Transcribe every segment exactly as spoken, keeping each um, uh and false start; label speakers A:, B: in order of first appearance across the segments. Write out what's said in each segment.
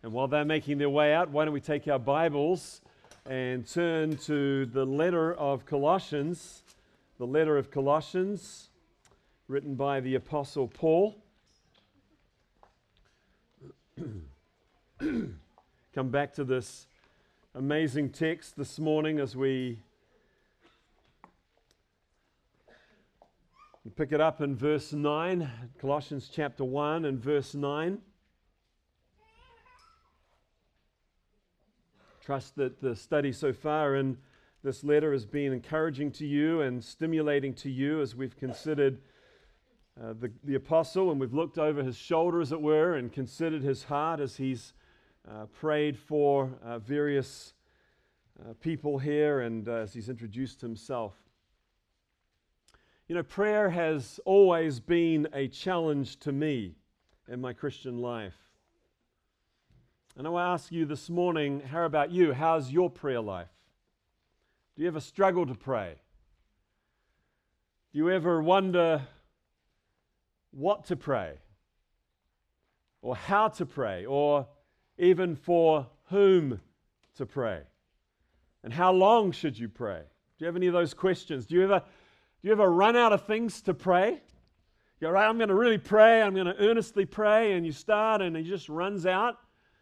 A: And while they're making their way out, why don't we take our Bibles and turn to the letter of Colossians, the letter of Colossians, written by the Apostle Paul. Come back to this amazing text this morning as we pick it up in verse nine, Colossians chapter one and verse nine. Trust that the study so far in this letter has been encouraging to you and stimulating to you as we've considered uh, the, the apostle, and we've looked over his shoulder, as it were, and considered his heart as he's uh, prayed for uh, various uh, people here and uh, as he's introduced himself. You know, prayer has always been a challenge to me in my Christian life. And I want to ask you this morning, how about you? How's your prayer life? Do you ever struggle to pray? Do you ever wonder what to pray? Or how to pray? Or even for whom to pray? And how long should you pray? Do you have any of those questions? Do you ever, do you ever run out of things to pray? You go, right, I'm going to really pray, I'm going to earnestly pray, and you start and it just runs out.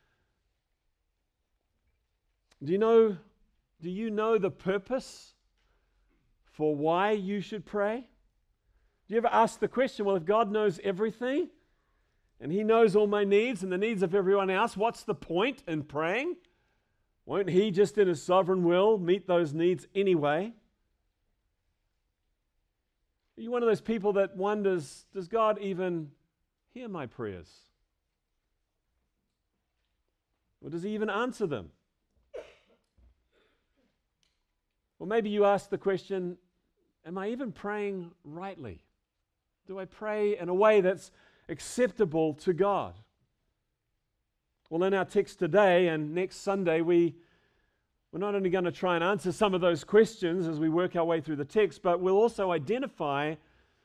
A: Do you know, do you know the purpose for why you should pray? Do you ever ask the question, well, if God knows everything and He knows all my needs and the needs of everyone else, what's the point in praying? Won't He just in His sovereign will meet those needs anyway? Are you one of those people that wonders, does God even hear my prayers? Or does He even answer them? Or maybe you ask the question, am I even praying rightly? Do I pray in a way that's acceptable to God? Well, in our text today and next Sunday, we, we're not only going to try and answer some of those questions as we work our way through the text, but we'll also identify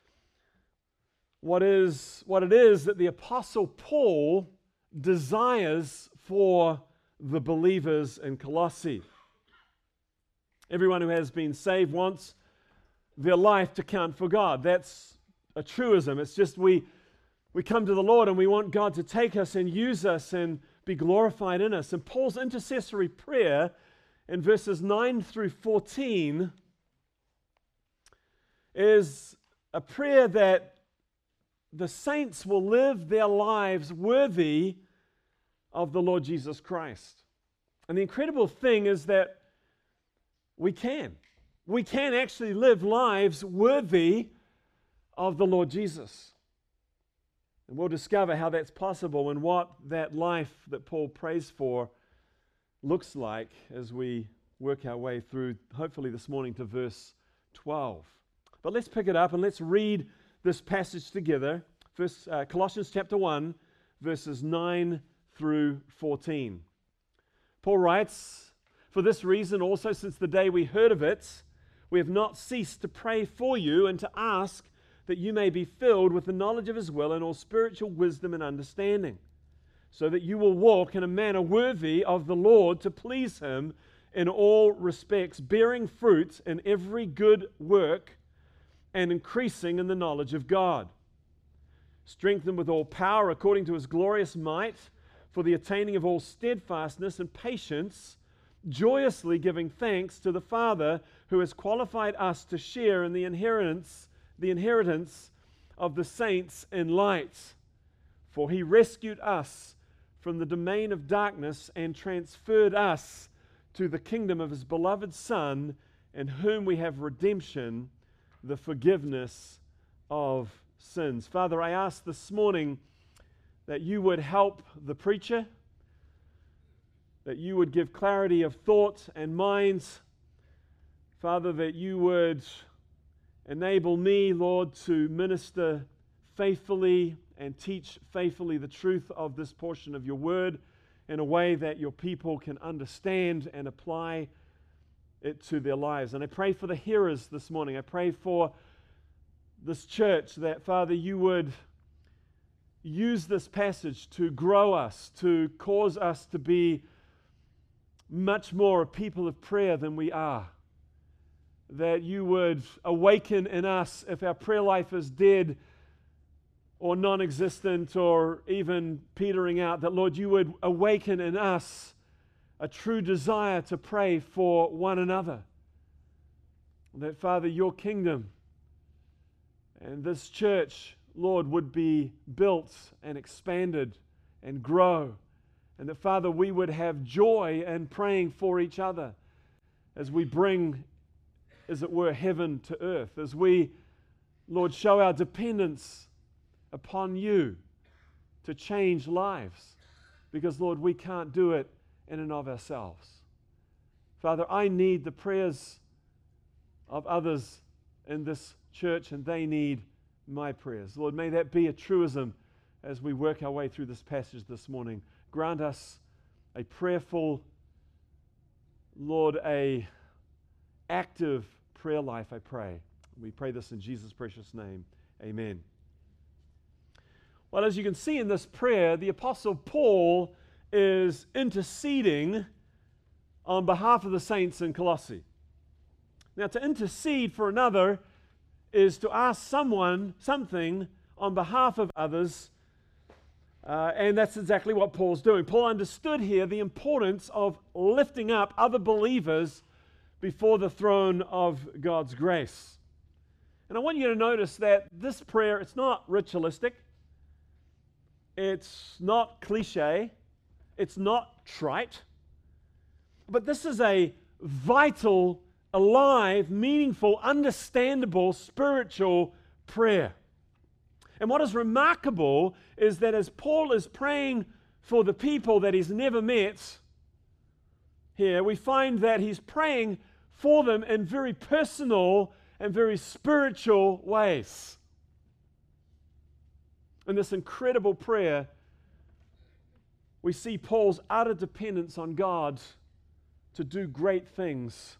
A: what is what it is that the Apostle Paul desires for the believers in Colossae. Everyone who has been saved wants their life to count for God. That's a truism. It's just we we come to the Lord and we want God to take us and use us and be glorified in us. And Paul's intercessory prayer in verses nine through fourteen is a prayer that the saints will live their lives worthy of the Lord Jesus Christ. And the incredible thing is that we can. We can actually live lives worthy of the Lord Jesus. And we'll discover how that's possible and what that life that Paul prays for looks like as we work our way through, hopefully this morning, to verse twelve. But let's pick it up and let's read this passage together. First, uh, Colossians chapter one, verses nine through fourteen. Paul writes, "For this reason also, since the day we heard of it, we have not ceased to pray for you and to ask that you may be filled with the knowledge of His will and all spiritual wisdom and understanding, so that you will walk in a manner worthy of the Lord, to please Him in all respects, bearing fruit in every good work and increasing in the knowledge of God, strengthened with all power according to His glorious might, for the attaining of all steadfastness and patience, joyously giving thanks to the Father who has qualified us to share in the inheritance, the inheritance of the saints in light. For He rescued us from the domain of darkness and transferred us to the kingdom of His beloved Son, in whom we have redemption, the forgiveness of sins." Father, I ask this morning that you would help the preacher, that you would give clarity of thought and minds. Father, that you would enable me, Lord, to minister faithfully and teach faithfully the truth of this portion of your word in a way that your people can understand and apply it to their lives. And I pray for the hearers this morning. I pray for this church that, Father, you would use this passage to grow us, to cause us to be much more a people of prayer than we are. That you would awaken in us if our prayer life is dead or non-existent or even petering out, that Lord, you would awaken in us a true desire to pray for one another. That, Father, your kingdom and this church, Lord, would be built and expanded and grow. And that, Father, we would have joy in praying for each other as we bring, as it were, heaven to earth. As we, Lord, show our dependence upon you to change lives. Because, Lord, we can't do it in and of ourselves. Father, I need the prayers of others in this church, and they need my prayers. Lord, may that be a truism as we work our way through this passage this morning. Grant us a prayerful, Lord, a active prayer life, I pray. We pray this in Jesus' precious name. Amen. Well, as you can see in this prayer, the Apostle Paul is interceding on behalf of the saints in Colossae. Now, to intercede for another is to ask someone something on behalf of others, uh, and that's exactly what Paul's doing. Paul understood here the importance of lifting up other believers before the throne of God's grace. And I want you to notice that this prayer, it's not ritualistic, it's not cliche, it's not trite, but this is a vital, alive, meaningful, understandable, spiritual prayer. And what is remarkable is that as Paul is praying for the people that he's never met here, we find that he's praying for them in very personal and very spiritual ways. In this incredible prayer, we see Paul's utter dependence on God to do great things.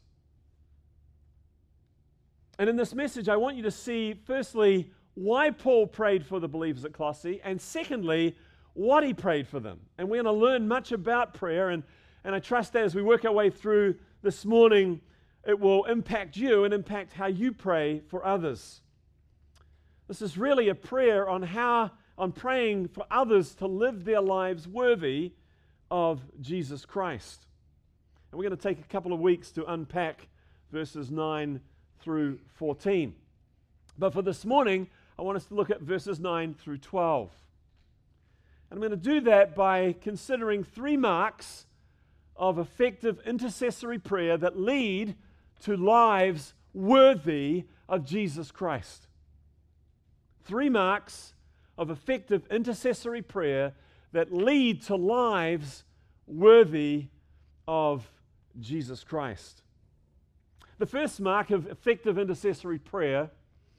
A: And in this message, I want you to see, firstly, why Paul prayed for the believers at Colossae, and secondly, what he prayed for them. And we're going to learn much about prayer, and, and I trust that as we work our way through this morning, it will impact you and impact how you pray for others. This is really a prayer on how, on praying for others to live their lives worthy of Jesus Christ. And we're going to take a couple of weeks to unpack verses nine through fourteen. But for this morning, I want us to look at verses nine through twelve. And I'm going to do that by considering three marks of effective intercessory prayer that lead to lives worthy of Jesus Christ. Three marks of effective intercessory prayer that lead to lives worthy of Jesus Christ. The first mark of effective intercessory prayer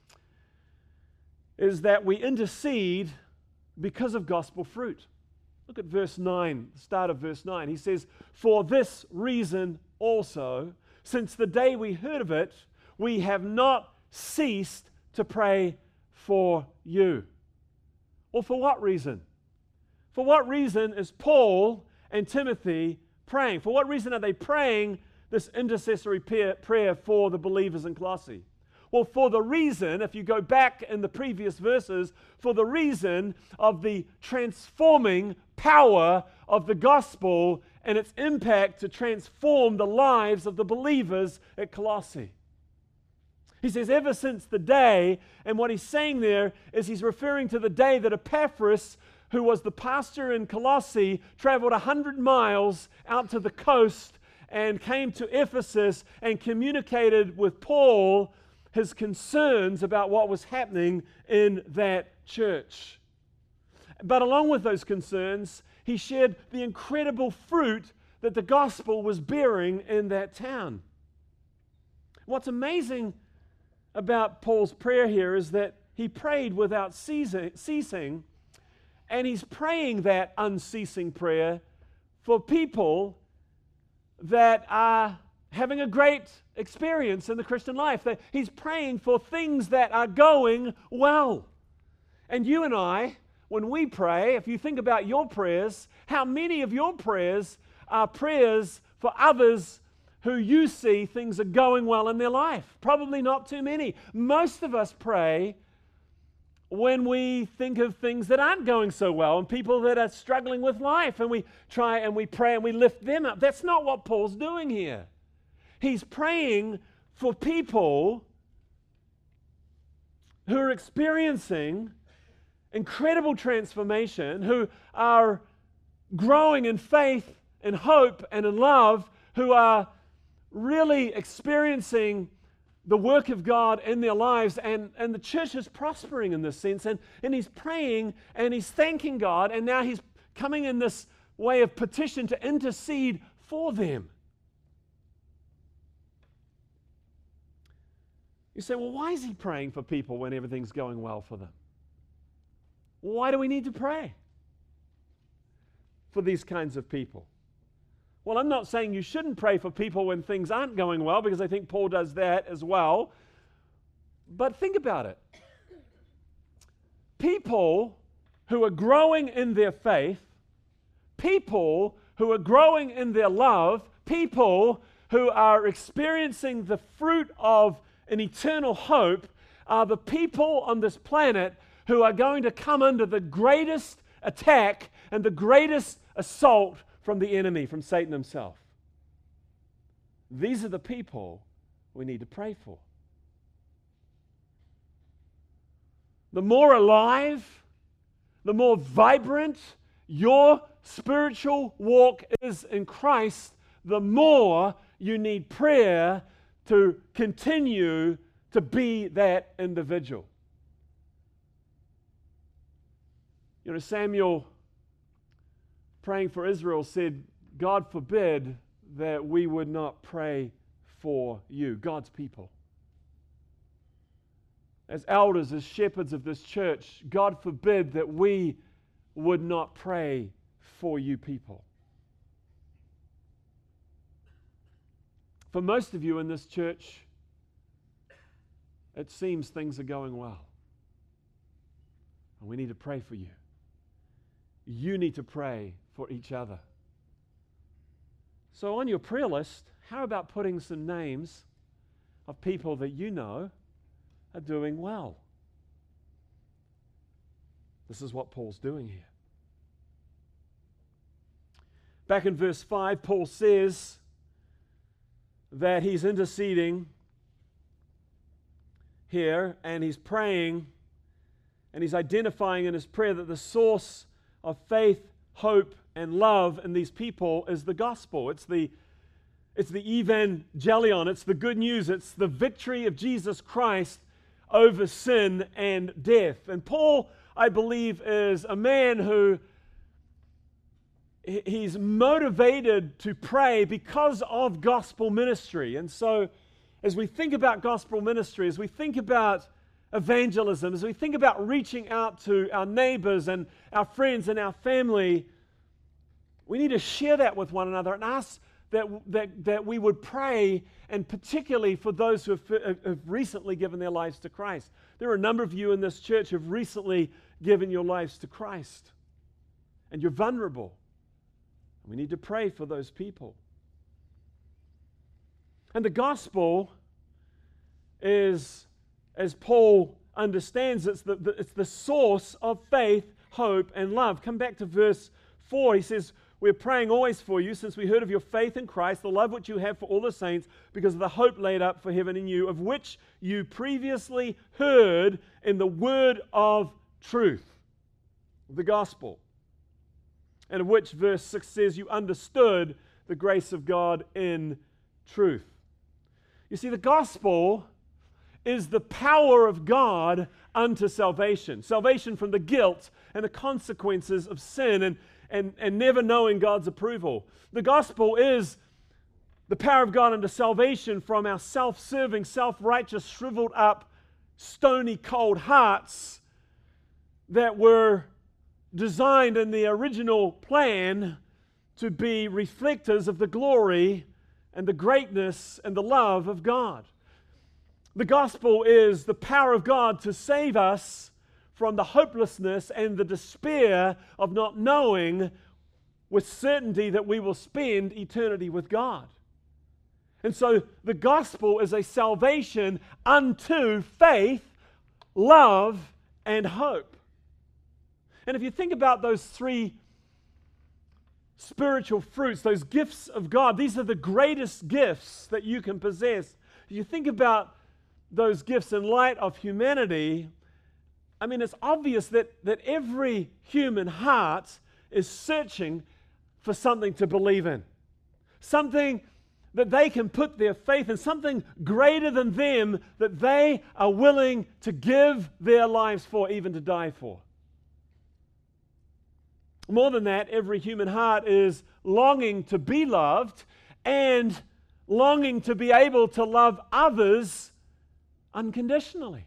A: is that we intercede because of gospel fruit. Look at verse nine, the start of verse nine. He says, "For this reason also, since the day we heard of it, we have not ceased to pray for you." Well, for what reason? For what reason is Paul and Timothy praying? For what reason are they praying this intercessory prayer for the believers in Colossae? Well, for the reason, if you go back in the previous verses, for the reason of the transforming power of the gospel and its impact to transform the lives of the believers at Colossae. He says, ever since the day, and what he's saying there is he's referring to the day that Epaphras, who was the pastor in Colossae, traveled one hundred miles out to the coast and came to Ephesus and communicated with Paul his concerns about what was happening in that church. But along with those concerns, he shared the incredible fruit that the gospel was bearing in that town. What's amazing about Paul's prayer here is that he prayed without ceasing, and he's praying that unceasing prayer for people that are having a great experience in the Christian life. That he's praying for things that are going well. And you and I, when we pray, if you think about your prayers, how many of your prayers are prayers for others who you see things are going well in their life? Probably not too many. Most of us pray when we think of things that aren't going so well and people that are struggling with life, and we try and we pray and we lift them up. That's not what Paul's doing here. He's praying for people who are experiencing incredible transformation, who are growing in faith and hope and in love, who are really experiencing the work of God in their lives, and, and the church is prospering in this sense, and, and he's praying and he's thanking God, and now he's coming in this way of petition to intercede for them. You say, well, why is he praying for people when everything's going well for them? Why do we need to pray for these kinds of people? Well, I'm not saying you shouldn't pray for people when things aren't going well, because I think Paul does that as well. But think about it. People who are growing in their faith, people who are growing in their love, people who are experiencing the fruit of an eternal hope, are the people on this planet who are going to come under the greatest attack and the greatest assault from the enemy, from Satan himself. These are the people we need to pray for. The more alive, the more vibrant your spiritual walk is in Christ, the more you need prayer to continue to be that individual. You know, Samuel, praying for Israel, said, God forbid that we would not pray for you, God's people. As elders, as shepherds of this church, God forbid that we would not pray for you people. For most of you in this church, it seems things are going well. And we need to pray for you. You need to pray for each other. So on your prayer list, how about putting some names of people that you know are doing well? This is what Paul's doing here. Back in verse five, Paul says that he's interceding here, and he's praying, and he's identifying in his prayer that the source of faith, hope, and love in these people is the gospel. It's the, it's the evangelion. It's the good news. It's the victory of Jesus Christ over sin and death. And Paul, I believe, is a man who he's motivated to pray because of gospel ministry. And so as we think about gospel ministry, as we think about evangelism, as we think about reaching out to our neighbors and our friends and our family, we need to share that with one another and ask that, that, that we would pray, and particularly for those who have, have recently given their lives to Christ. There are a number of you in this church who have recently given your lives to Christ, and you're vulnerable. We need to pray for those people. And the gospel is, as Paul understands, it's the, the, it's the source of faith, hope, and love. Come back to verse four. He says, we're praying always for you, since we heard of your faith in Christ, the love which you have for all the saints, because of the hope laid up for heaven in you, of which you previously heard in the word of truth, the gospel, and of which verse six says you understood the grace of God in truth. You see, the gospel is the power of God unto salvation. Salvation from the guilt and the consequences of sin and, and, and never knowing God's approval. The gospel is the power of God unto salvation from our self-serving, self-righteous, shriveled up, stony cold hearts that were designed in the original plan to be reflectors of the glory and the greatness and the love of God. The gospel is the power of God to save us from the hopelessness and the despair of not knowing with certainty that we will spend eternity with God. And so the gospel is a salvation unto faith, love, and hope. And if you think about those three spiritual fruits, those gifts of God, these are the greatest gifts that you can possess. If you think about those gifts in light of humanity, I mean, it's obvious that, that every human heart is searching for something to believe in, something that they can put their faith in, something greater than them that they are willing to give their lives for, even to die for. More than that, every human heart is longing to be loved and longing to be able to love others unconditionally.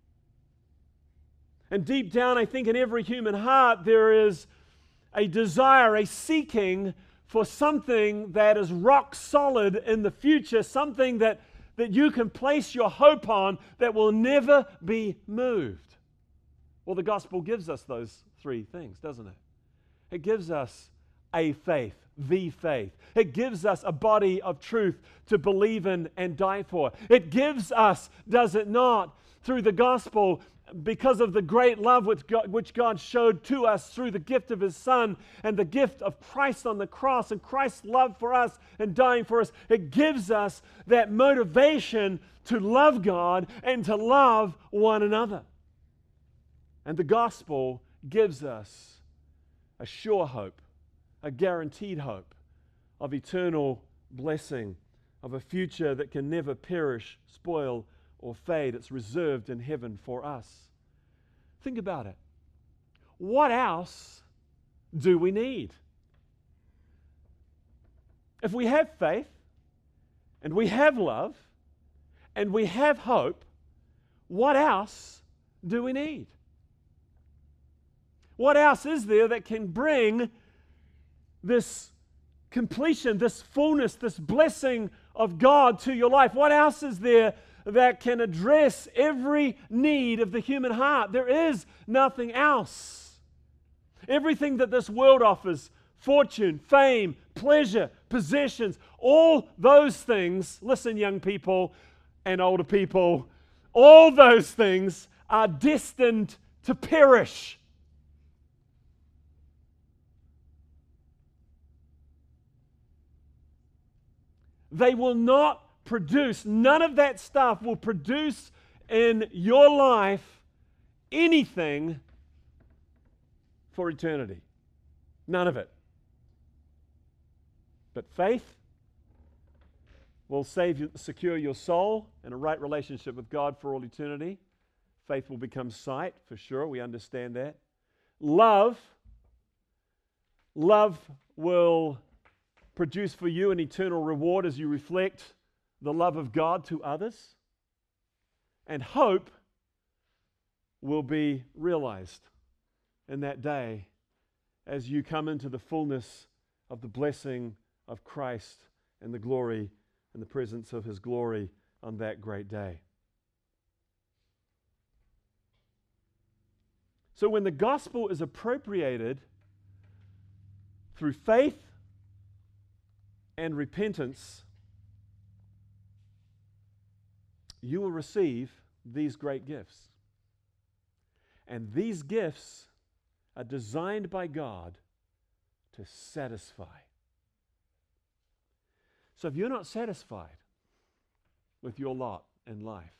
A: And deep down, I think in every human heart, there is a desire, a seeking for something that is rock solid in the future, something that, that you can place your hope on that will never be moved. Well, the gospel gives us those three things, doesn't it? It gives us a faith, the faith. It gives us a body of truth to believe in and die for. It gives us, does it not, through the gospel, because of the great love which God, which God showed to us through the gift of His Son and the gift of Christ on the cross and Christ's love for us and dying for us, it gives us that motivation to love God and to love one another. And the gospel gives us a sure hope, a guaranteed hope of eternal blessing, of a future that can never perish, spoil, or fade. It's reserved in heaven for us. Think about it. What else do we need? If we have faith, and we have love, and we have hope, what else do we need? What else is there that can bring this completion, this fullness, this blessing of God to your life? What else is there that can address every need of the human heart? There is nothing else. Everything that this world offers, fortune, fame, pleasure, possessions, all those things, listen, young people and older people, all those things are destined to perish. They will not produce, none of that stuff will produce in your life anything for eternity. None of it. But faith will save you, secure your soul in a right relationship with God for all eternity. Faith will become sight, for sure. We understand that. Love, love will produce for you an eternal reward as you reflect the love of God to others. And hope will be realized in that day as you come into the fullness of the blessing of Christ and the glory and the presence of His glory on that great day. So when the gospel is appropriated through faith and repentance, you will receive these great gifts. And these gifts are designed by God to satisfy. So if you're not satisfied with your lot in life,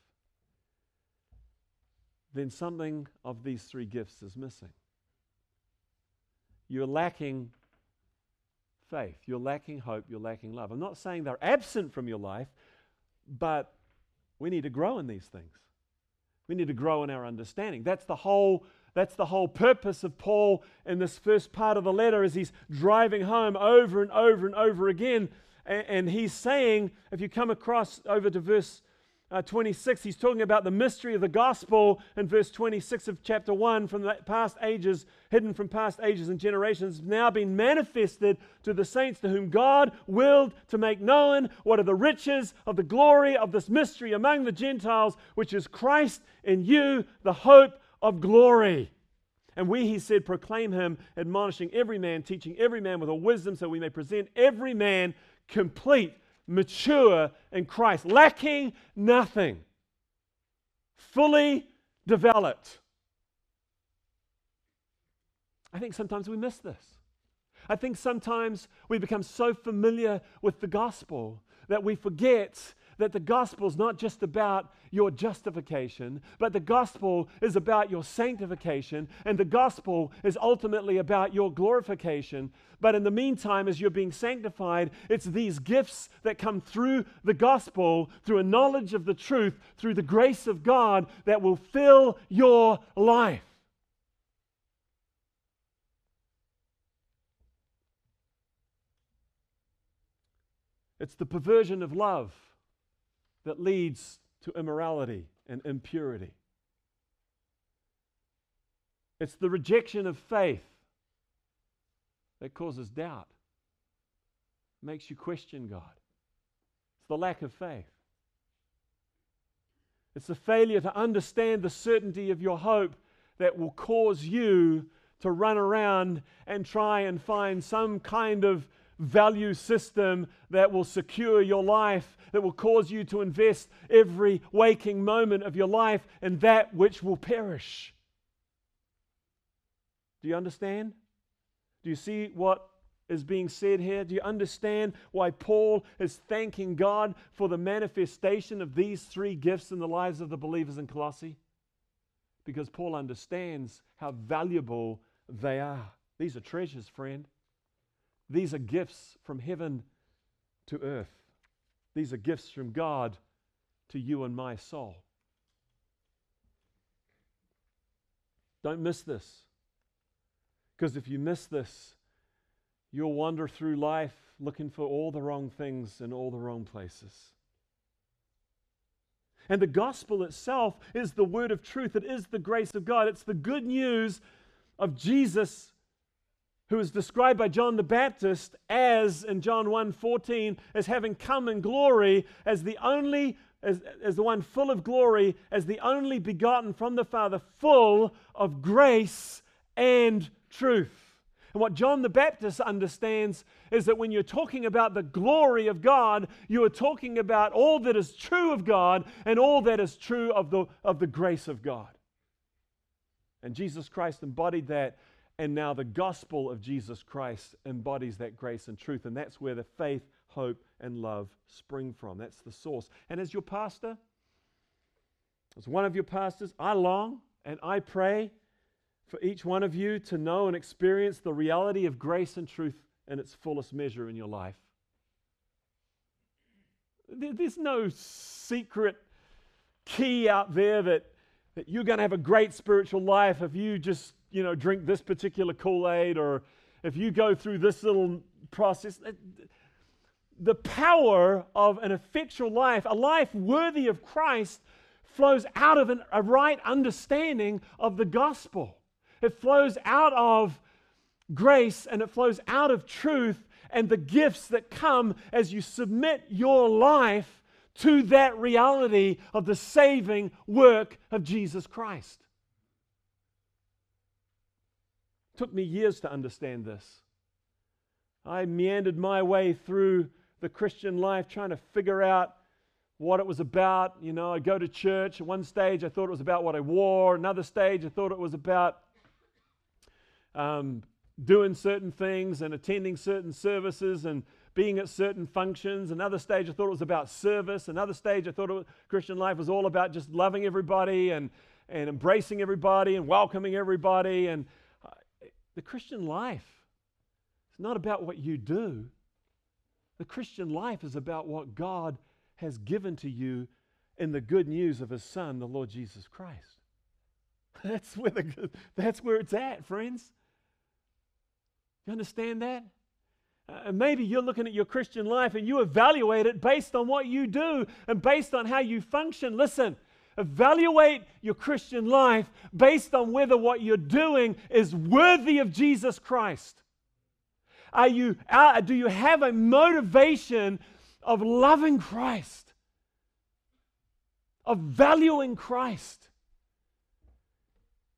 A: then something of these three gifts is missing. You're lacking faith, you're lacking hope, you're lacking love. I'm not saying they're absent from your life, but we need to grow in these things. We need to grow in our understanding. That's the whole, that's the whole purpose of Paul in this first part of the letter as he's driving home over and over and over again. And, and he's saying, if you come across over to verse uh, twenty-six, he's talking about the mystery of the gospel in verse twenty-six of chapter one, from the past ages, hidden from past ages and generations, now been manifested to the saints to whom God willed to make known what are the riches of the glory of this mystery among the Gentiles, which is Christ in you, the hope of glory. And we, he said, proclaim him, admonishing every man, teaching every man with all wisdom, so we may present every man complete, mature in Christ, lacking nothing, fully developed. I think sometimes we miss this. I think sometimes we become so familiar with the gospel that we forget that the gospel is not just about your justification, but the gospel is about your sanctification, and the gospel is ultimately about your glorification. But in the meantime, as you're being sanctified, it's these gifts that come through the gospel, through a knowledge of the truth, through the grace of God, that will fill your life. It's the perversion of love that leads to immorality and impurity. It's the rejection of faith that causes doubt, makes you question God. It's the lack of faith. It's the failure to understand the certainty of your hope that will cause you to run around and try and find some kind of value system that will secure your life, that will cause you to invest every waking moment of your life in that which will perish. Do you understand? Do you see what is being said here? Do you understand why Paul is thanking God for the manifestation of these three gifts in the lives of the believers in Colossae? Because Paul understands how valuable they are. These are treasures, friend. These are gifts from heaven to earth. These are gifts from God to you and my soul. Don't miss this. Because if you miss this, you'll wander through life looking for all the wrong things in all the wrong places. And the gospel itself is the word of truth. It is the grace of God. It's the good news of Jesus, who is described by John the Baptist as, in John one fourteen, as having come in glory, as the only, as, as the one full of glory, as the only begotten from the Father, full of grace and truth. And what John the Baptist understands is that when you're talking about the glory of God, you are talking about all that is true of God and all that is true of the, of the grace of God. And Jesus Christ embodied that. And now the gospel of Jesus Christ embodies that grace and truth. And that's where the faith, hope, and love spring from. That's the source. And as your pastor, as one of your pastors, I long and I pray for each one of you to know and experience the reality of grace and truth in its fullest measure in your life. There's no secret key out there that, that you're going to have a great spiritual life if you just you know, drink this particular Kool-Aid, or if you go through this little process. The power of an effectual life, a life worthy of Christ, flows out of an, a right understanding of the gospel. It flows out of grace, and it flows out of truth and the gifts that come as you submit your life to that reality of the saving work of Jesus Christ. Took me years to understand this. I meandered my way through the Christian life trying to figure out what it was about. You know, I'd go to church. At one stage, I thought it was about what I wore. Another stage, I thought it was about um, doing certain things and attending certain services and being at certain functions. Another stage, I thought it was about service. Another stage, I thought it was, Christian life was all about just loving everybody and, and embracing everybody and welcoming everybody. And the Christian life is not about what you do. The Christian life is about what God has given to you in the good news of His Son, the Lord Jesus Christ. That's where, the, that's where it's at, friends. You understand that? Uh, maybe you're looking at your Christian life and you evaluate it based on what you do and based on how you function. Listen. Evaluate your Christian life based on whether what you're doing is worthy of Jesus Christ. Are you, are, do you have a motivation of loving Christ, of valuing Christ?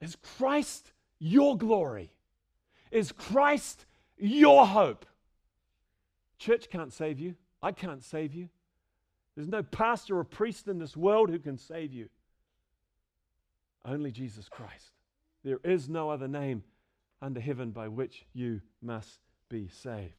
A: Is Christ your glory? Is Christ your hope? Church can't save you. I can't save you. There's no pastor or priest in this world who can save you. Only Jesus Christ. There is no other name under heaven by which you must be saved.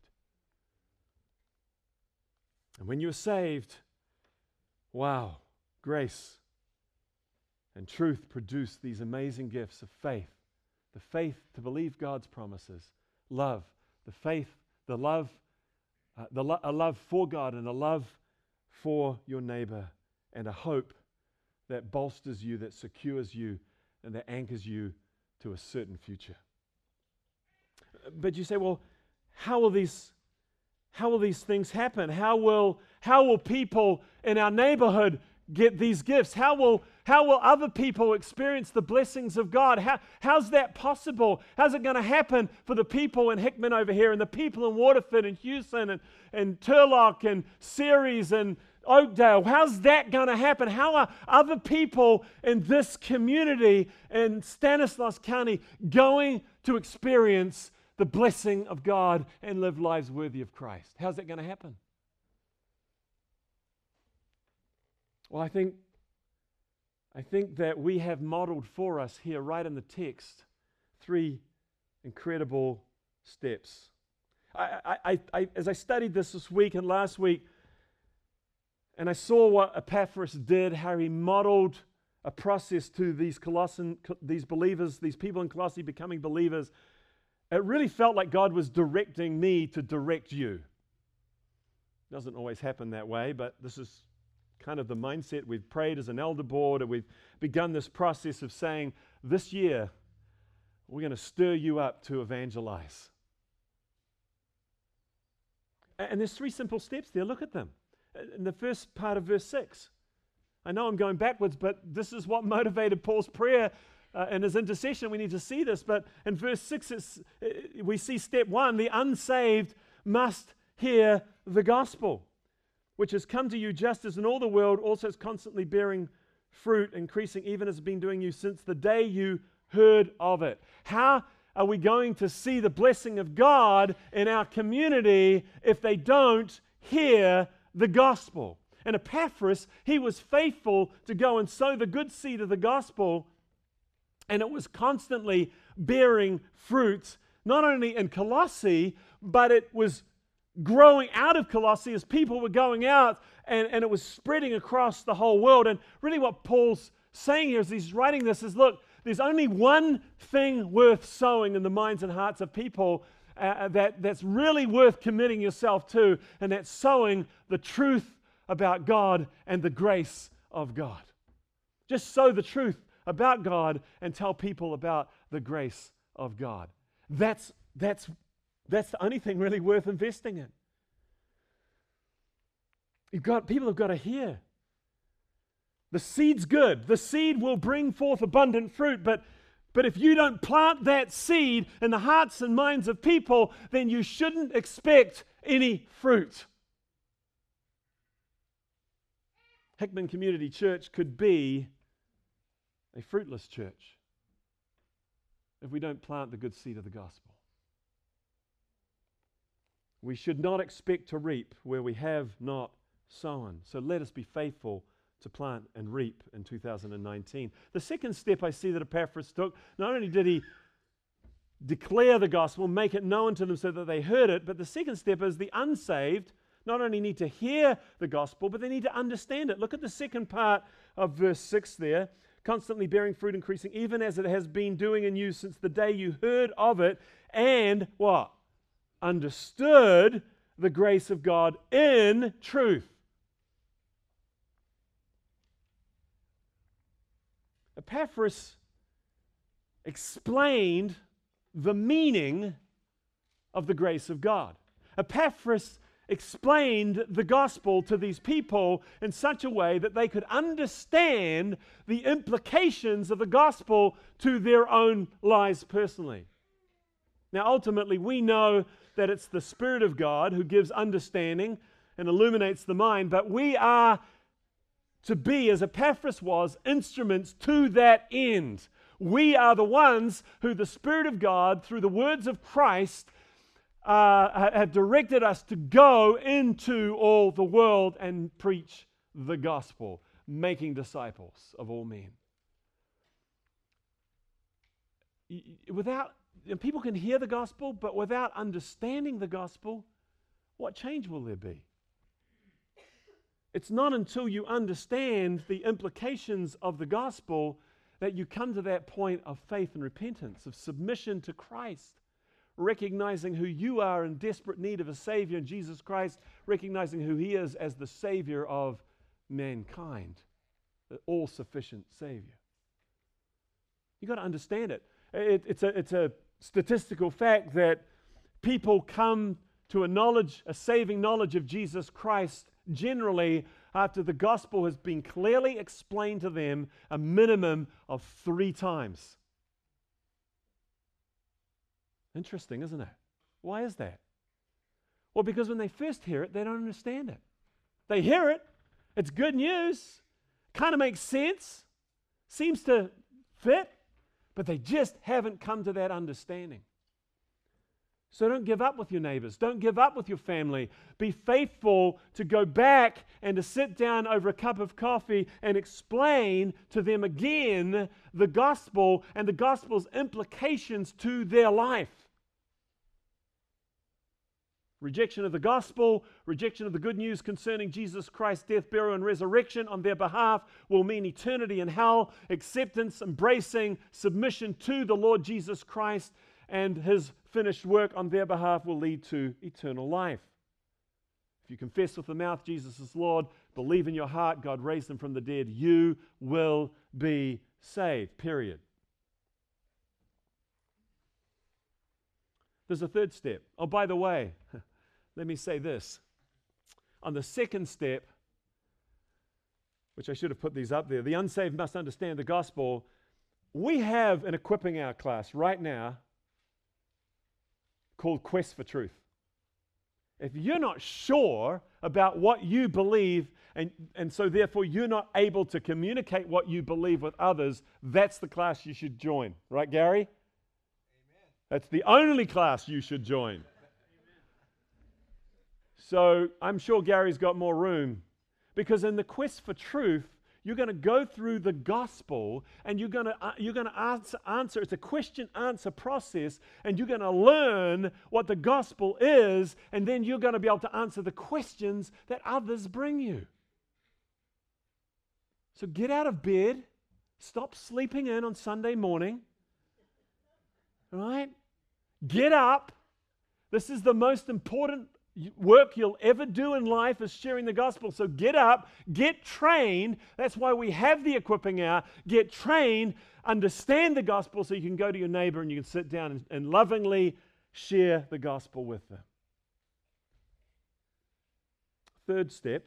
A: And when you're saved, wow, grace and truth produce these amazing gifts of faith. The faith to believe God's promises, love, the faith, the love, uh, the lo- a love for God and a love for your neighbor, and a hope that bolsters you, that secures you, and that anchors you to a certain future. But you say, well, how will these, how will these things happen? How will, how will people in our neighborhood get these gifts? How will, how will other people experience the blessings of God? How, how's that possible? How's it going to happen for the people in Hickman over here, and the people in Waterford and Houston and, and Turlock and Ceres and Oakdale? How's that going to happen? How are other people in this community in Stanislaus County going to experience the blessing of God and live lives worthy of Christ? How's that going to happen? Well, I think, I think that we have modeled for us here, right in the text, three incredible steps. I, I, I, I, as I studied this this week and last week, and I saw what Epaphras did, how he modeled a process to these Colossian, these believers, these people in Colossae becoming believers, it really felt like God was directing me to direct you. It doesn't always happen that way, but this is kind of the mindset. We've prayed as an elder board, and we've begun this process of saying, this year, we're going to stir you up to evangelize. And there's three simple steps there. Look at them. In the first part of verse six. I know I'm going backwards, but this is what motivated Paul's prayer uh, and his intercession. We need to see this. But in verse six, it's, it, we see step one, the unsaved must hear the gospel, which has come to you just as in all the world, also is constantly bearing fruit, increasing even as it's been doing you since the day you heard of it. How are we going to see the blessing of God in our community if they don't hear the gospel? And Epaphras, he was faithful to go and sow the good seed of the gospel, and it was constantly bearing fruit, not only in Colossae, but it was growing out of Colossae as people were going out, and, and it was spreading across the whole world. And really what Paul's saying here as he's writing this is, look, there's only one thing worth sowing in the minds and hearts of people uh, that, that's really worth committing yourself to, and that's sowing the truth about God and the grace of God. Just sow the truth about God and tell people about the grace of God. That's, that's, that's the only thing really worth investing in. You've got, people have got to hear. The seed's good. The seed will bring forth abundant fruit, but, but if you don't plant that seed in the hearts and minds of people, then you shouldn't expect any fruit. Hickman Community Church could be a fruitless church if we don't plant the good seed of the gospel. We should not expect to reap where we have not sown. So let us be faithful to plant and reap in two thousand nineteen. The second step I see that Epaphras took, not only did he declare the gospel, make it known to them so that they heard it, but the second step is the unsaved not only need to hear the gospel, but they need to understand it. Look at the second part of verse six there. Constantly bearing fruit, increasing, even as it has been doing in you since the day you heard of it, and what? Understood the grace of God in truth. Epaphras explained the meaning of the grace of God. Epaphras explained the gospel to these people in such a way that they could understand the implications of the gospel to their own lives personally. Now, ultimately, we know that it's the Spirit of God who gives understanding and illuminates the mind, but we are to be, as Epaphras was, instruments to that end. We are the ones who the Spirit of God, through the words of Christ, uh, have directed us to go into all the world and preach the gospel, making disciples of all men. Without, and people can hear the gospel, but without understanding the gospel, what change will there be? It's not until you understand the implications of the gospel that you come to that point of faith and repentance, of submission to Christ, recognizing who you are in desperate need of a Savior in Jesus Christ, recognizing who He is as the Savior of mankind, the all-sufficient Savior. You've got to understand it. It, it's, a, it's a statistical fact that people come to a knowledge, a saving knowledge of Jesus Christ generally after the gospel has been clearly explained to them a minimum of three times. Interesting, isn't it? Why is that? Well, because when they first hear it, they don't understand it. They hear it, it's good news, kind of makes sense, seems to fit, but they just haven't come to that understanding. So don't give up with your neighbors. Don't give up with your family. Be faithful to go back and to sit down over a cup of coffee and explain to them again the gospel and the gospel's implications to their life. Rejection of the gospel, rejection of the good news concerning Jesus Christ's death, burial, and resurrection on their behalf will mean eternity in hell. Acceptance, embracing, submission to the Lord Jesus Christ and His finished work on their behalf will lead to eternal life. If you confess with the mouth Jesus is Lord, believe in your heart God raised Him from the dead, you will be saved, period. There's a third step. Oh, by the way, let me say this. On the second step, which I should have put these up there, the unsaved must understand the gospel. We have an equipping hour class right now called Quest for Truth. If you're not sure about what you believe, and, and so therefore you're not able to communicate what you believe with others, that's the class you should join. Right, Gary? Amen. That's the only class you should join. Amen. So I'm sure Gary's got more room, because in the Quest for Truth, you're going to go through the gospel and you're going to uh, you're going to answer, answer. It's a question-answer process, and you're going to learn what the gospel is, and then you're going to be able to answer the questions that others bring you. So get out of bed, stop sleeping in on Sunday morning, all right? Get up. This is the most important work you'll ever do in life, is sharing the gospel. So get up, get trained. That's why we have the equipping hour. Get trained, understand the gospel so you can go to your neighbor and you can sit down and, and lovingly share the gospel with them. Third step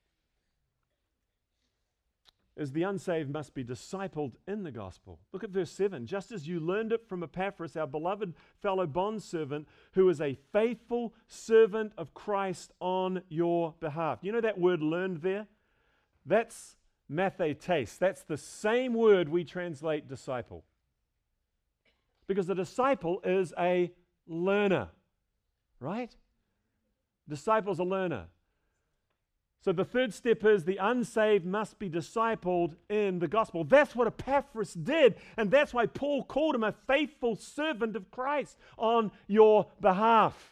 A: is the unsaved must be discipled in the gospel. Look at verse seven. Just as you learned it from Epaphras, our beloved fellow bondservant, who is a faithful servant of Christ on your behalf. You know that word learned there? That's mathetes. That's the same word we translate disciple. Because the disciple is a learner, right? Disciple's a learner. So the third step is the unsaved must be discipled in the gospel. That's what Epaphras did, and that's why Paul called him a faithful servant of Christ on your behalf.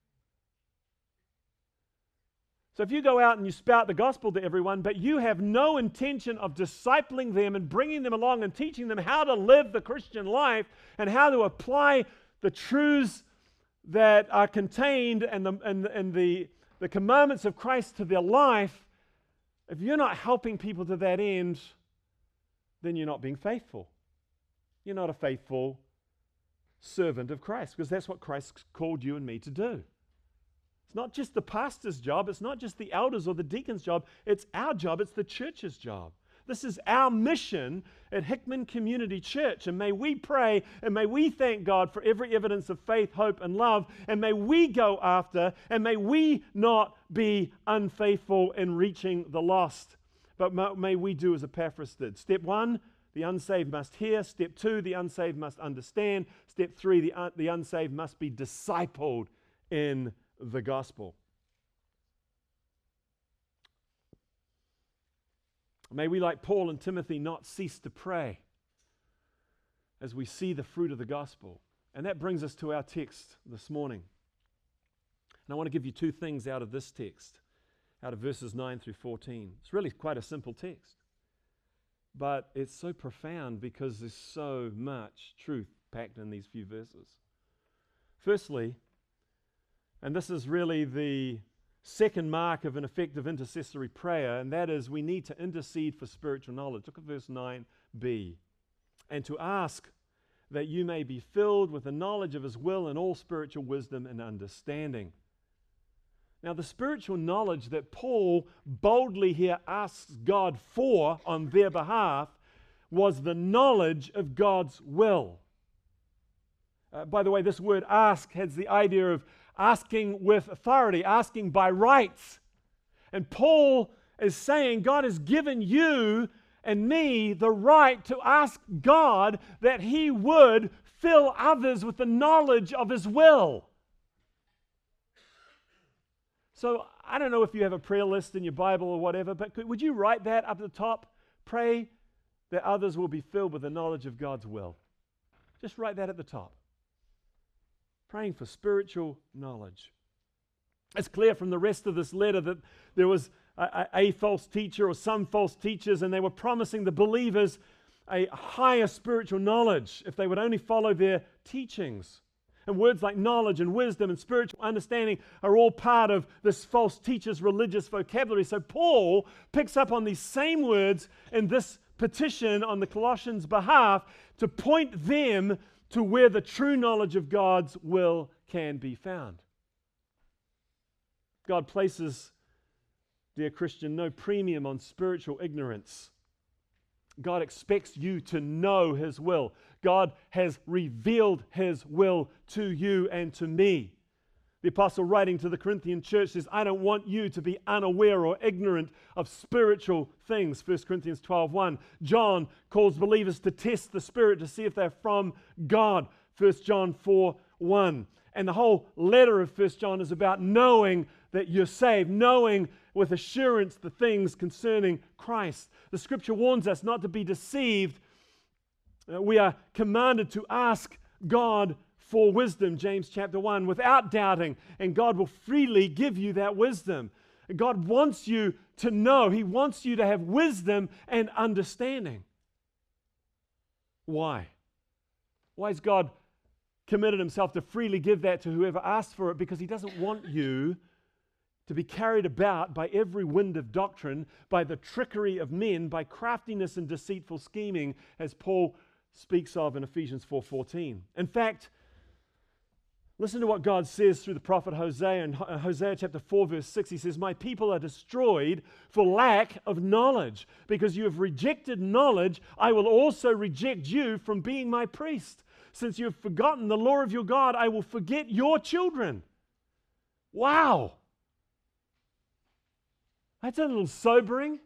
A: So if you go out and you spout the gospel to everyone, but you have no intention of discipling them and bringing them along and teaching them how to live the Christian life and how to apply the truths that are contained and the, and, and the the commandments of Christ to their life, if you're not helping people to that end, then you're not being faithful. You're not a faithful servant of Christ, because that's what Christ called you and me to do. It's not just the pastor's job, it's not just the elders or the deacon's job, it's our job, it's the church's job. This is our mission at Hickman Community Church, and may we pray and may we thank God for every evidence of faith, hope, and love, and may we go after, and may we not be unfaithful in reaching the lost, but may we do as Epaphras did. Step one, the unsaved must hear. Step two, the unsaved must understand. Step three, the, un- the unsaved must be discipled in the gospel. May we, like Paul and Timothy, not cease to pray as we see the fruit of the gospel. And that brings us to our text this morning. And I want to give you two things out of this text, out of verses nine through fourteen. It's really quite a simple text, but it's so profound because there's so much truth packed in these few verses. Firstly, and this is really the second mark of an effective intercessory prayer, and that is we need to intercede for spiritual knowledge. Look at verse nine b. And to ask that you may be filled with the knowledge of His will and all spiritual wisdom and understanding. Now, the spiritual knowledge that Paul boldly here asks God for on their behalf was the knowledge of God's will. Uh, by the way, this word ask has the idea of asking with authority, asking by rights. And Paul is saying God has given you and me the right to ask God that He would fill others with the knowledge of His will. So I don't know if you have a prayer list in your Bible or whatever, but could, would you write that up at the top? Pray that others will be filled with the knowledge of God's will. Just write that at the top. Praying for spiritual knowledge. It's clear from the rest of this letter that there was a, a, a false teacher or some false teachers, and they were promising the believers a higher spiritual knowledge if they would only follow their teachings. And words like knowledge and wisdom and spiritual understanding are all part of this false teacher's religious vocabulary. So Paul picks up on these same words in this petition on the Colossians' behalf to point them to where the true knowledge of God's will can be found. God places, dear Christian, no premium on spiritual ignorance. God expects you to know His will. God has revealed His will to you and to me. The apostle writing to the Corinthian church says, I don't want you to be unaware or ignorant of spiritual things. First Corinthians twelve one. John calls believers to test the Spirit to see if they're from God. First John four one. And the whole letter of First John is about knowing that you're saved, knowing with assurance the things concerning Christ. The Scripture warns us not to be deceived. Uh, we are commanded to ask God for wisdom, James chapter one, without doubting, and God will freely give you that wisdom. God wants you to know. He wants you to have wisdom and understanding. Why? Why has God committed Himself to freely give that to whoever asks for it? Because He doesn't want you to be carried about by every wind of doctrine, by the trickery of men, by craftiness and deceitful scheming, as Paul speaks of in Ephesians four fourteen. In fact, listen to what God says through the prophet Hosea. In Hosea chapter four verse six, he says, my people are destroyed for lack of knowledge. Because you have rejected knowledge, I will also reject you from being my priest. Since you have forgotten the law of your God, I will forget your children. Wow! That's a little sobering.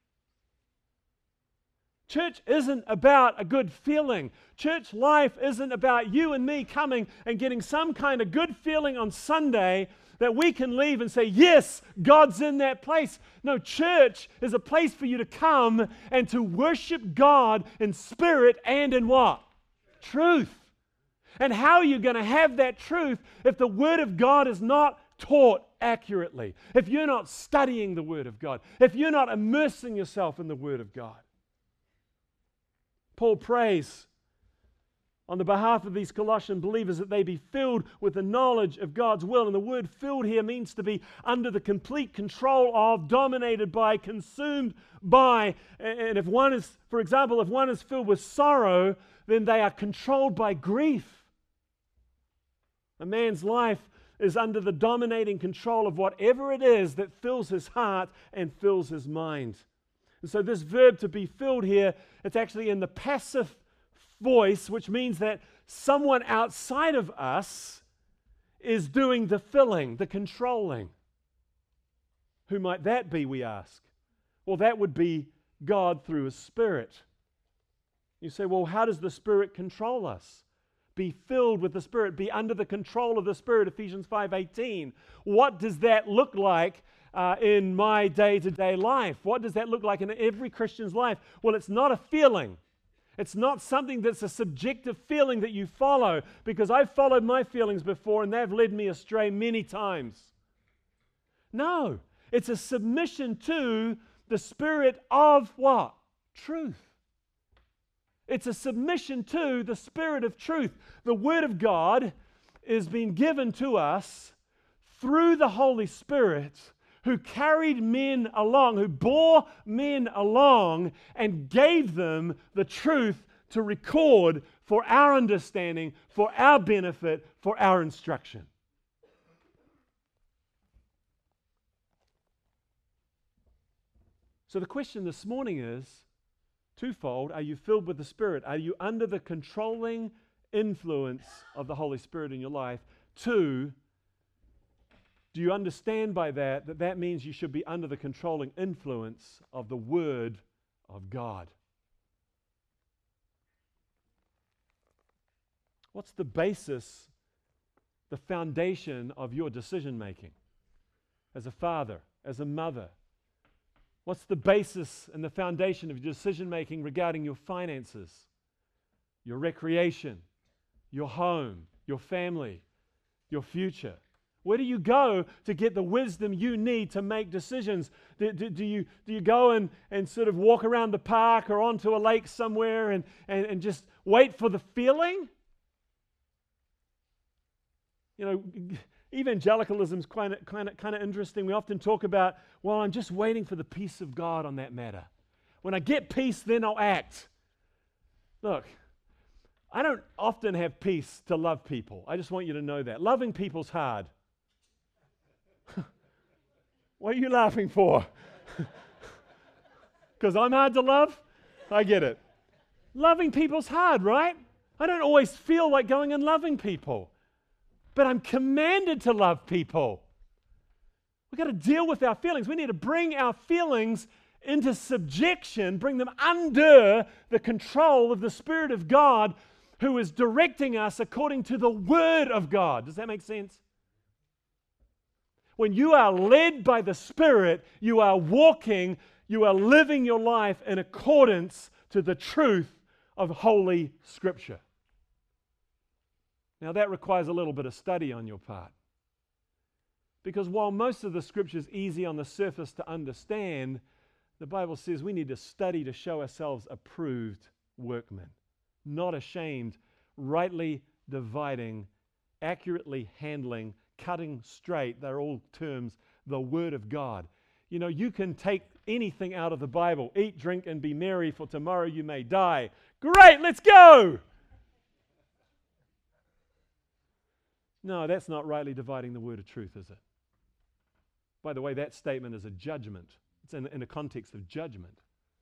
A: Church isn't about a good feeling. Church life isn't about you and me coming and getting some kind of good feeling on Sunday that we can leave and say, yes, God's in that place. No, church is a place for you to come and to worship God in spirit and in what? Truth. And how are you going to have that truth if the Word of God is not taught accurately? If you're not studying the Word of God, if you're not immersing yourself in the Word of God. Paul prays on the behalf of these Colossian believers that they be filled with the knowledge of God's will. And the word filled here means to be under the complete control of, dominated by, consumed by. And if one is, for example, if one is filled with sorrow, then they are controlled by grief. A man's life is under the dominating control of whatever it is that fills his heart and fills his mind. And so this verb to be filled here, it's actually in the passive voice, which means that someone outside of us is doing the filling, the controlling. Who might that be, we ask? Well, that would be God through His Spirit. You say, well, how does the Spirit control us? Be filled with the Spirit. Be under the control of the Spirit, Ephesians five eighteen. What does that look like uh, in my day-to-day life? What does that look like in every Christian's life? Well, it's not a feeling. It's not something that's a subjective feeling that you follow, because I've followed my feelings before and they've led me astray many times. No, it's a submission to the Spirit of what? Truth. It's a submission to the Spirit of truth. The Word of God is being given to us through the Holy Spirit, who carried men along, who bore men along and gave them the truth to record for our understanding, for our benefit, for our instruction. So the question this morning is twofold. Are you filled with the Spirit? Are you under the controlling influence of the Holy Spirit in your life? Two, do you understand by that that that means you should be under the controlling influence of the Word of God? What's the basis, the foundation of your decision making as a father, as a mother? What's the basis and the foundation of your decision making regarding your finances, your recreation, your home, your family, your future? Where do you go to get the wisdom you need to make decisions? Do, do, do, you, do you go and, and sort of walk around the park or onto a lake somewhere and, and, and just wait for the feeling? You know, evangelicalism is kind of, kind of, kind of interesting. We often talk about, well, I'm just waiting for the peace of God on that matter. When I get peace, then I'll act. Look, I don't often have peace to love people. I just want you to know that. Loving people's hard. What are you laughing for? Because I'm hard to love? I get it. Loving people's hard, right? I don't always feel like going and loving people. But I'm commanded to love people. We've got to deal with our feelings. We need to bring our feelings into subjection, bring them under the control of the Spirit of God, who is directing us according to the Word of God. Does that make sense? When you are led by the Spirit, you are walking, you are living your life in accordance to the truth of Holy Scripture. Now that requires a little bit of study on your part. Because while most of the Scripture is easy on the surface to understand, the Bible says we need to study to show ourselves approved workmen, not ashamed, rightly dividing, accurately handling, cutting straight, they're all terms, the Word of God. You know, you can take anything out of the Bible, eat, drink, and be merry, for tomorrow you may die. Great, let's go! No, that's not rightly dividing the word of truth, is it? By the way, that statement is a judgment. It's in, in a context of judgment.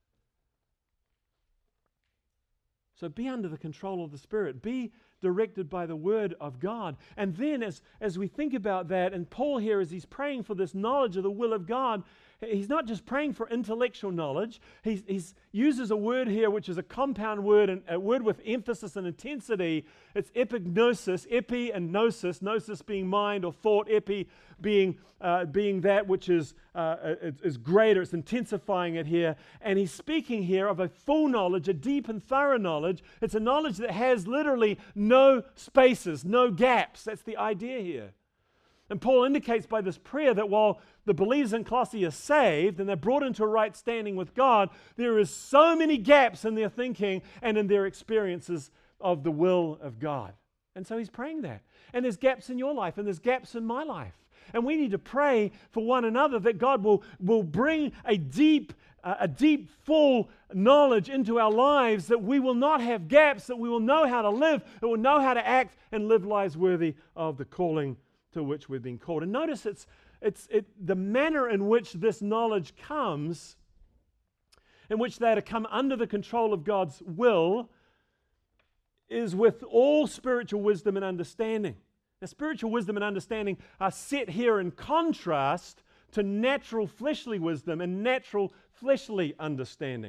A: So be under the control of the Spirit. Be directed by the Word of God. And then as, as we think about that, and Paul here, as he's praying for this knowledge of the will of God, he's not just praying for intellectual knowledge. He he's uses a word here which is a compound word, and a word with emphasis and intensity. It's epignosis, epi and gnosis, gnosis being mind or thought, epi being uh, being that which is, uh, is greater. It's intensifying it here. And he's speaking here of a full knowledge, a deep and thorough knowledge. It's a knowledge that has literally no spaces, no gaps. That's the idea here. And Paul indicates by this prayer that while the believers in Colossae are saved and they're brought into a right standing with God, there is so many gaps in their thinking and in their experiences of the will of God. And so he's praying that. And there's gaps in your life, and there's gaps in my life. And we need to pray for one another that God will, will bring a deep, uh, a deep, full knowledge into our lives, that we will not have gaps, that we will know how to live, that we'll know how to act and live lives worthy of the calling to which we've been called. And notice it's it's it the manner in which this knowledge comes, in which they are to come under the control of God's will, is with all spiritual wisdom and understanding. Now, spiritual wisdom and understanding are set here in contrast to natural fleshly wisdom and natural fleshly understanding.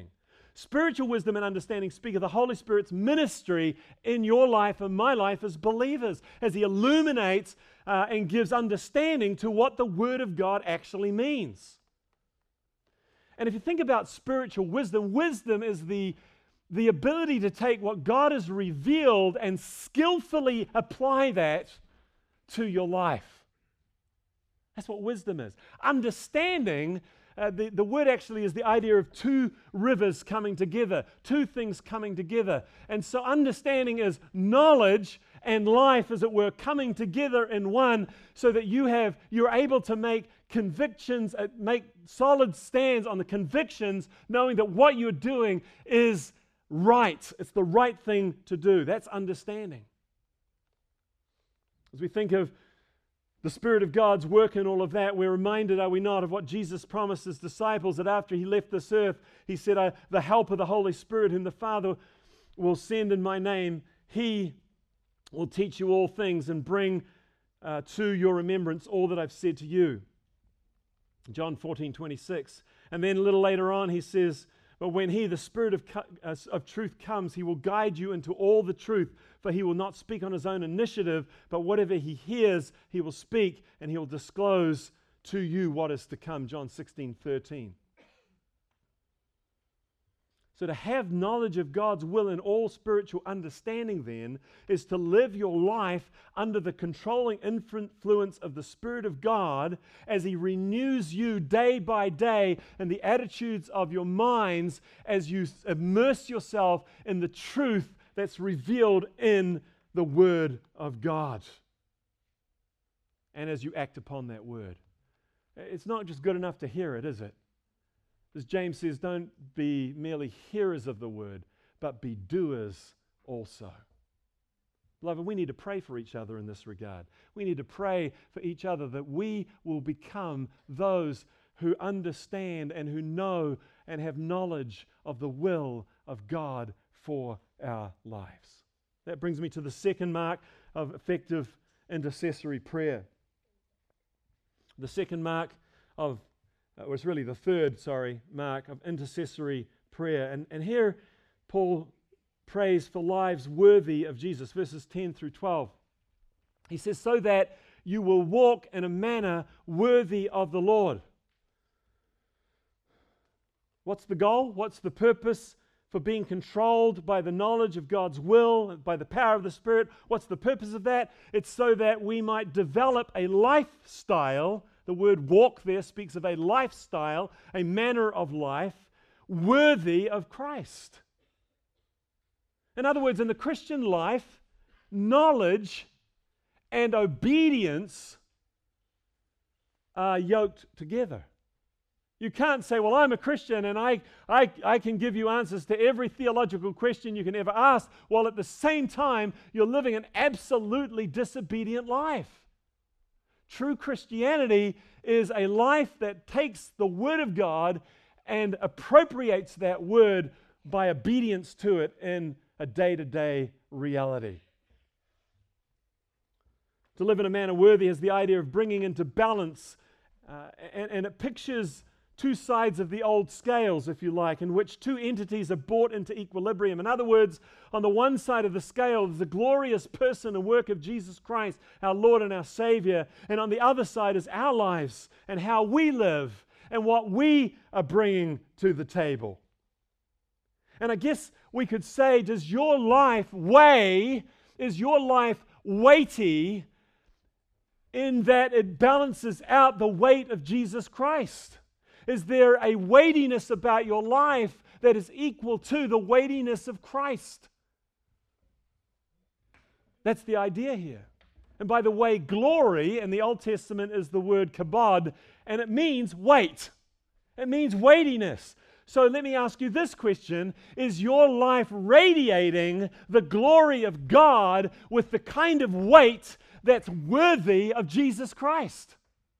A: Spiritual wisdom and understanding speak of the Holy Spirit's ministry in your life and my life as believers, as He illuminates uh, and gives understanding to what the Word of God actually means. And if you think about spiritual wisdom, wisdom is the, the ability to take what God has revealed and skillfully apply that to your life. That's what wisdom is. Understanding, uh, the, the word actually is the idea of two rivers coming together, two things coming together. And so understanding is knowledge and life, as it were, coming together in one, so that you have, you're able to make convictions, uh, make solid stands on the convictions, knowing that what you're doing is right. It's the right thing to do. That's understanding. As we think of the Spirit of God's work in all of that, we're reminded, are we not, of what Jesus promised His disciples, that after He left this earth, He said, uh, the help of the Holy Spirit, whom the Father will send in my name, He will teach you all things and bring uh, to your remembrance all that I've said to you. John fourteen twenty-six. And then a little later on, He says, but when He, the Spirit of, uh, of truth comes, He will guide you into all the truth, for He will not speak on His own initiative, but whatever He hears, He will speak, and He will disclose to you what is to come. John sixteen thirteen. So to have knowledge of God's will and all spiritual understanding then is to live your life under the controlling influence of the Spirit of God as He renews you day by day in the attitudes of your minds as you immerse yourself in the truth that's revealed in the Word of God. And as you act upon that Word. It's not just good enough to hear it, is it? As James says, don't be merely hearers of the Word, but be doers also. Beloved, we need to pray for each other in this regard. We need to pray for each other that we will become those who understand and who know and have knowledge of the will of God for our lives. That brings me to the second mark of effective intercessory prayer. The second mark of Uh, or it's really the third, sorry, mark of intercessory prayer. And, and here Paul prays for lives worthy of Jesus, verses ten through twelve. He says, so that you will walk in a manner worthy of the Lord. What's the goal? What's the purpose for being controlled by the knowledge of God's will, by the power of the Spirit? What's the purpose of that? It's so that we might develop a lifestyle. The word walk there speaks of a lifestyle, a manner of life worthy of Christ. In other words, in the Christian life, knowledge and obedience are yoked together. You can't say, well, I'm a Christian and I, I, I can give you answers to every theological question you can ever ask, while at the same time you're living an absolutely disobedient life. True Christianity is a life that takes the Word of God and appropriates that Word by obedience to it in a day-to-day reality. To live in a manner worthy is the idea of bringing into balance, uh, and, and it pictures two sides of the old scales, if you like, in which two entities are brought into equilibrium. In other words, on the one side of the scale is the glorious person and work of Jesus Christ, our Lord and our Savior, and on the other side is our lives and how we live and what we are bringing to the table. And I guess we could say, does your life weigh, is your life weighty in that it balances out the weight of Jesus Christ? Is there a weightiness about your life that is equal to the weightiness of Christ? That's the idea here. And by the way, glory in the Old Testament is the word kabod, and it means weight. It means weightiness. So let me ask you this question. Is your life radiating the glory of God with the kind of weight that's worthy of Jesus Christ?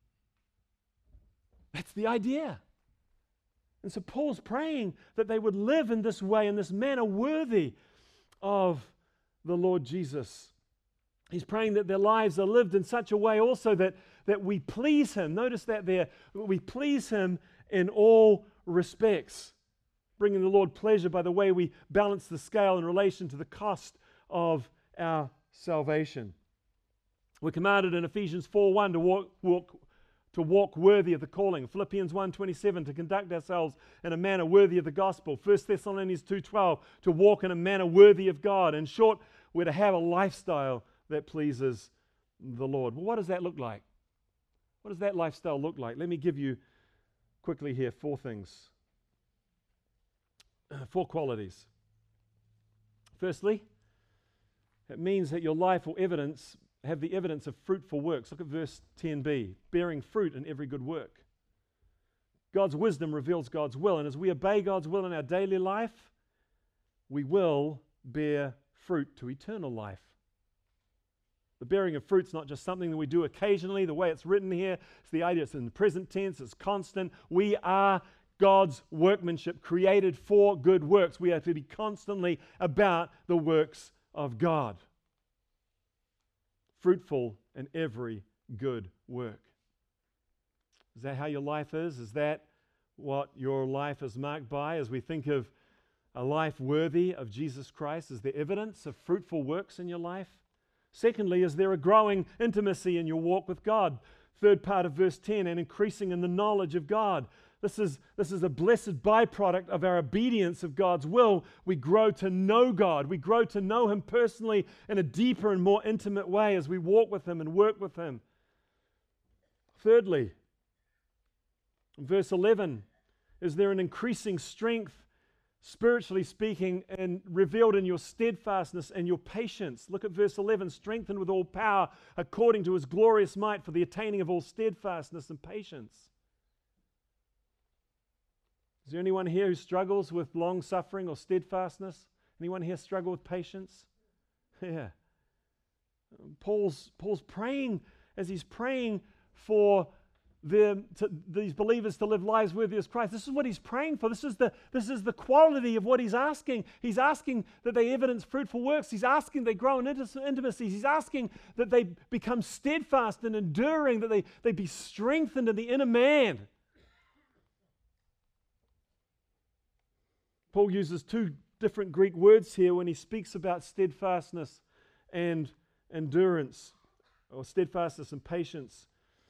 A: That's the idea. And so Paul's praying that they would live in this way, in this manner worthy of the Lord Jesus. He's praying that their lives are lived in such a way also that, that we please Him. Notice that there, we please Him in all respects. bringing the Lord pleasure by the way we balance the scale in relation to the cost of our salvation. We're commanded in Ephesians four one to walk, walk, to walk worthy of the calling. Philippians one twenty-seven to conduct ourselves in a manner worthy of the gospel. First Thessalonians two twelve to walk in a manner worthy of God. In short, we're to have a lifestyle that pleases the Lord. Well, what does that look like? What does that lifestyle look like? Let me give you quickly here four things. Four qualities. Firstly, it means that your life will evidence, have the evidence of fruitful works. Look at verse ten b, bearing fruit in every good work. God's wisdom reveals God's will, and as we obey God's will in our daily life, we will bear fruit to eternal life. The bearing of fruit's not just something that we do occasionally, the way it's written here. It's the idea, it's in the present tense, it's constant. We are God's workmanship, created for good works. We are to be constantly about the works of God. Fruitful in every good work. Is that how your life is? Is that what your life is marked by as we think of a life worthy of Jesus Christ? Is there evidence of fruitful works in your life? Secondly, is there a growing intimacy in your walk with God? Third part of verse ten, and increasing in the knowledge of God. This is, this is a blessed byproduct of our obedience of God's will. We grow to know God. We grow to know Him personally in a deeper and more intimate way as we walk with Him and work with Him. Thirdly, in verse eleven, is there an increasing strength, spiritually speaking, and revealed in your steadfastness and your patience? Look at verse eleven, strengthened with all power according to His glorious might for the attaining of all steadfastness and patience. Is there anyone here who struggles with long suffering or steadfastness? Anyone here struggle with patience? Yeah. Paul's, Paul's praying, as he's praying for the, to, these believers to live lives worthy of Christ. This is what he's praying for. This is the, this is the quality of what he's asking. He's asking that they evidence fruitful works. He's asking they grow in intimacies. He's asking that they become steadfast and enduring, that they, they be strengthened in the inner man. Paul uses two different Greek words here when he speaks about steadfastness and endurance, or steadfastness and patience.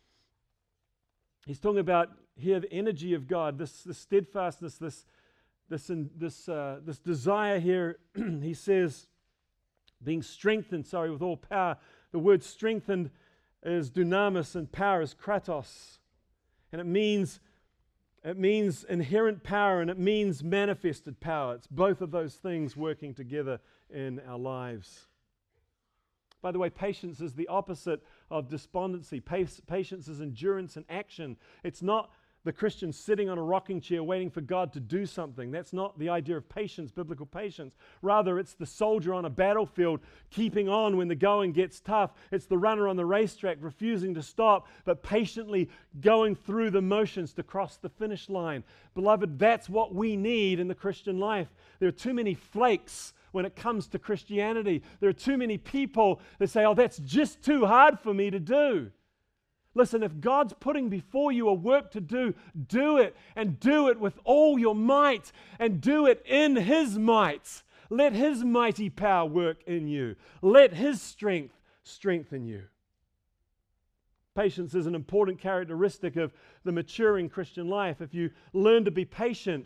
A: He's talking about here the energy of God, this, this steadfastness, this, this, this, uh, this desire here. He says, being strengthened, sorry, with all power. The word strengthened is dunamis and power is kratos. And it means It means inherent power and it means manifested power. It's both of those things working together in our lives. By the way, patience is the opposite of despondency. Patience is endurance and action. It's not the Christian sitting on a rocking chair waiting for God to do something. That's not the idea of patience, biblical patience. Rather, it's the soldier on a battlefield keeping on when the going gets tough. It's the runner on the racetrack refusing to stop, but patiently going through the motions to cross the finish line. Beloved, that's what we need in the Christian life. There are too many flakes when it comes to Christianity. There are too many people that say, oh, that's just too hard for me to do. Listen, if God's putting before you a work to do, do it, and do it with all your might, and do it in His might. Let His mighty power work in you. Let His strength strengthen you. Patience is an important characteristic of the maturing Christian life. If you learn to be patient,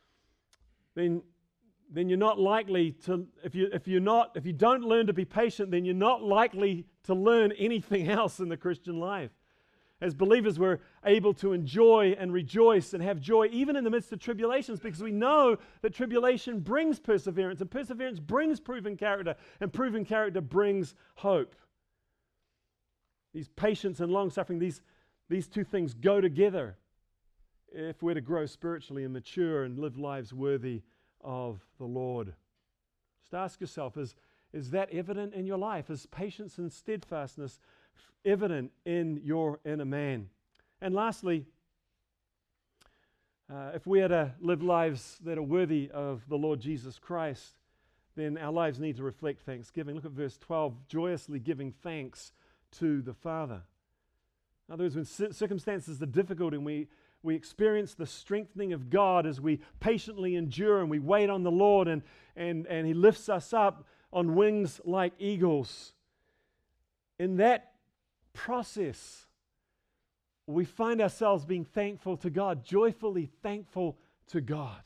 A: then then you're not likely to, if you if you're not, if you don't learn to be patient, then you're not likely to learn anything else in the Christian life. As believers, we're able to enjoy and rejoice and have joy even in the midst of tribulations, because we know that tribulation brings perseverance, and perseverance brings proven character, and proven character brings hope. These patience and long-suffering, these, these two things go together if we're to grow spiritually and mature and live lives worthy of the Lord. Just ask yourself, is, is that evident in your life? Is patience and steadfastness evident in your inner man? And lastly, uh, if we are to live lives that are worthy of the Lord Jesus Christ, then our lives need to reflect thanksgiving. Look at verse twelve, joyously giving thanks to the Father. In other words, when circumstances are difficult and we We experience the strengthening of God as we patiently endure and we wait on the Lord, and, and, and He lifts us up on wings like eagles. In that process, we find ourselves being thankful to God, joyfully thankful to God,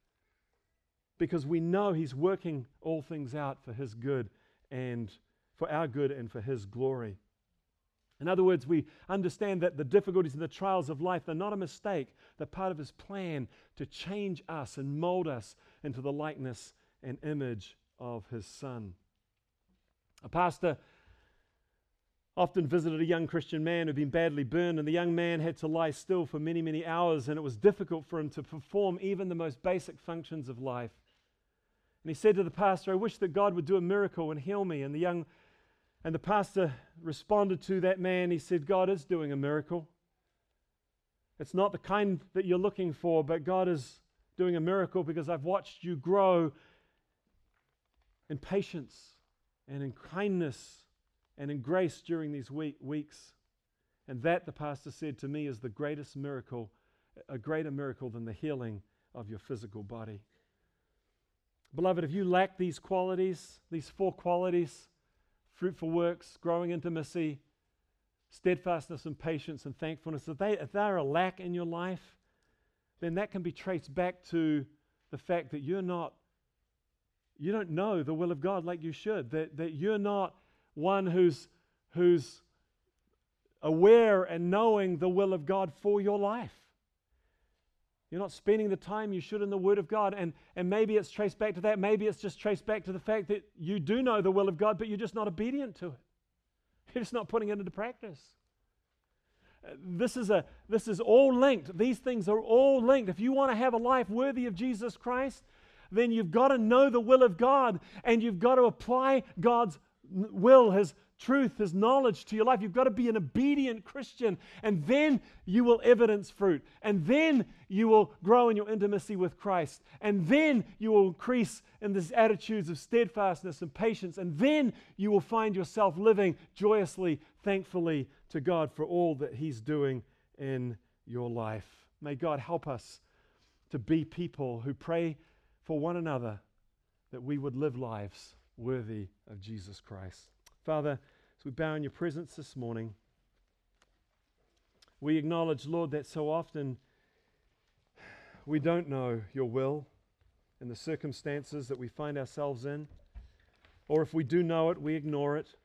A: because we know He's working all things out for His good and for our good and for His glory. In other words, we understand that the difficulties and the trials of life are not a mistake. They're part of His plan to change us and mold us into the likeness and image of His Son. A pastor often visited a young Christian man who'd been badly burned, and the young man had to lie still for many, many hours, and it was difficult for him to perform even the most basic functions of life. And he said to the pastor, "I wish that God would do a miracle and heal me." And the young and the pastor responded to that man. He said, "God is doing a miracle. It's not the kind that you're looking for, but God is doing a miracle because I've watched you grow in patience and in kindness and in grace during these week, weeks. And that," the pastor said to me, "is the greatest miracle, a greater miracle than the healing of your physical body." Beloved, if you lack these qualities, these four qualities, fruitful works, growing intimacy, steadfastness and patience and thankfulness, if they, if they are a lack in your life, then that can be traced back to the fact that you're not, you don't know the will of God like you should, that, that you're not one who's, who's aware and knowing the will of God for your life. You're not spending the time you should in the Word of God, and, and maybe it's traced back to that. Maybe it's just traced back to the fact that you do know the will of God, but you're just not obedient to it. You're just not putting it into practice. Uh, This is, a, this is all linked. These things are all linked. If you want to have a life worthy of Jesus Christ, then you've got to know the will of God, and you've got to apply God's will, His truth, His knowledge to your life. You've got to be an obedient Christian, and then you will evidence fruit, and then you will grow in your intimacy with Christ, and then you will increase in these attitudes of steadfastness and patience, and then you will find yourself living joyously, thankfully to God for all that He's doing in your life. May God help us to be people who pray for one another, that we would live lives worthy of Jesus Christ. Father, as we bow in your presence this morning, we acknowledge, Lord, that so often we don't know your will in the circumstances that we find ourselves in, or if we do know it, we ignore it.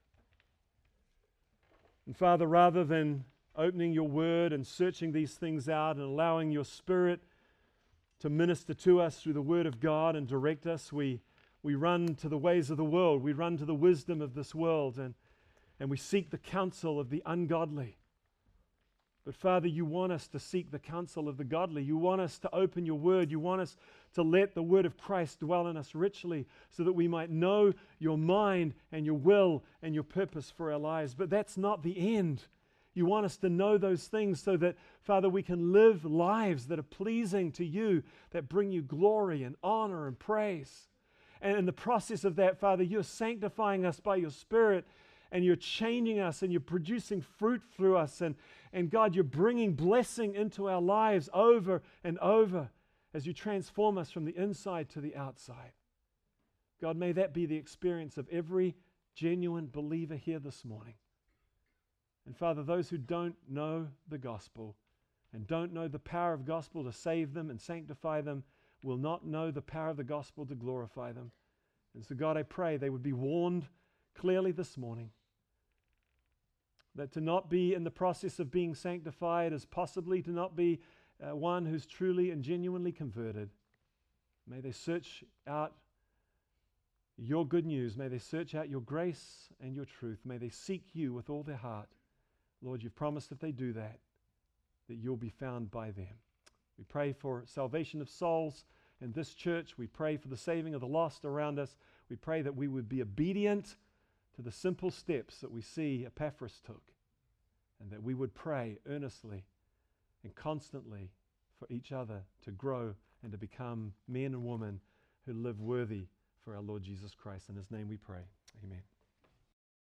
A: And Father, rather than opening your word and searching these things out and allowing your Spirit to minister to us through the word of God and direct us, we We run to the ways of the world. We run to the wisdom of this world, and, and we seek the counsel of the ungodly. But Father, you want us to seek the counsel of the godly. You want us to open your word. You want us to let the word of Christ dwell in us richly so that we might know your mind and your will and your purpose for our lives. But that's not the end. You want us to know those things so that, Father, we can live lives that are pleasing to you, that bring you glory and honor and praise. And in the process of that, Father, you're sanctifying us by your Spirit, and you're changing us, and you're producing fruit through us. And, and God, you're bringing blessing into our lives over and over as you transform us from the inside to the outside. God, may that be the experience of every genuine believer here this morning. And Father, those who don't know the gospel and don't know the power of gospel to save them and sanctify them will not know the power of the gospel to glorify them. And so God, I pray they would be warned clearly this morning that to not be in the process of being sanctified is possibly to not be uh, one who's truly and genuinely converted. May they search out your good news. May they search out your grace and your truth. May they seek you with all their heart. Lord, you've promised if they do that, that you'll be found by them. We pray for salvation of souls in this church. We pray for the saving of the lost around us. We pray that we would be obedient to the simple steps that we see Epaphras took, and that we would pray earnestly and constantly for each other to grow and to become men and women who live worthy for our Lord Jesus Christ. In His name we pray. Amen.